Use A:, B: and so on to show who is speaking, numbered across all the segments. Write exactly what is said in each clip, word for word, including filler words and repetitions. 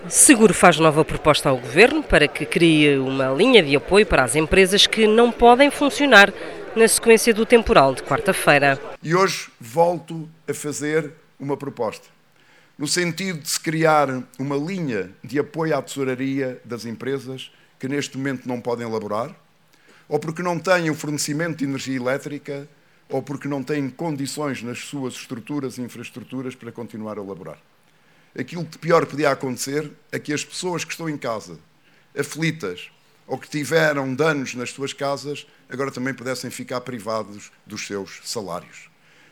A: Seguro faz nova proposta ao Governo para que crie uma linha de apoio para as empresas que não podem funcionar na sequência do temporal de quarta-feira.
B: E hoje volto a fazer uma proposta, no sentido de se criar uma linha de apoio à tesouraria das empresas que neste momento não podem elaborar, ou porque não têm o fornecimento de energia elétrica, ou porque não têm condições nas suas estruturas e infraestruturas para continuar a elaborar. Aquilo que pior podia acontecer é que as pessoas que estão em casa, aflitas, ou que tiveram danos nas suas casas, agora também pudessem ficar privados dos seus salários.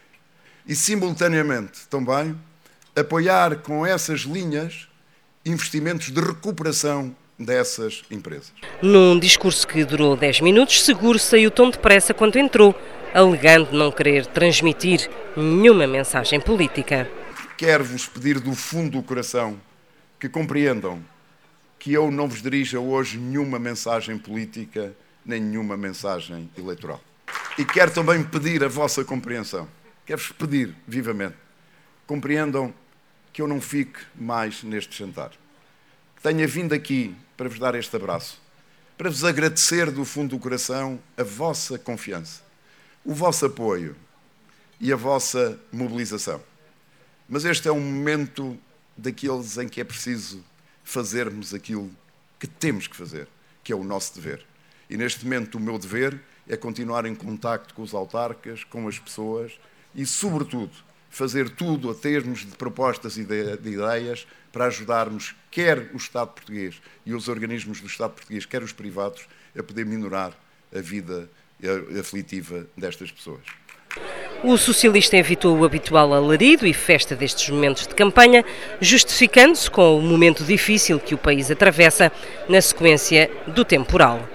B: E, simultaneamente, também, apoiar com essas linhas investimentos de recuperação dessas empresas.
A: Num discurso que durou dez minutos, Seguro saiu tão depressa quanto entrou, alegando não querer transmitir nenhuma mensagem política.
B: Quero-vos pedir do fundo do coração que compreendam que eu não vos dirija hoje nenhuma mensagem política, nem nenhuma mensagem eleitoral. E quero também pedir a vossa compreensão. Quero-vos pedir, vivamente, compreendam que eu não fique mais neste jantar. Que tenha vindo aqui para vos dar este abraço, para vos agradecer do fundo do coração a vossa confiança, o vosso apoio e a vossa mobilização. Mas este é um momento daqueles em que é preciso fazermos aquilo que temos que fazer, que é o nosso dever. E neste momento o meu dever é continuar em contacto com os autarcas, com as pessoas e, sobretudo, fazer tudo a termos de propostas e de, de ideias para ajudarmos quer o Estado português e os organismos do Estado português, quer os privados, a poder minorar a vida aflitiva destas pessoas.
A: O socialista evitou o habitual alarido e festa destes momentos de campanha, justificando-se com o momento difícil que o país atravessa na sequência do temporal.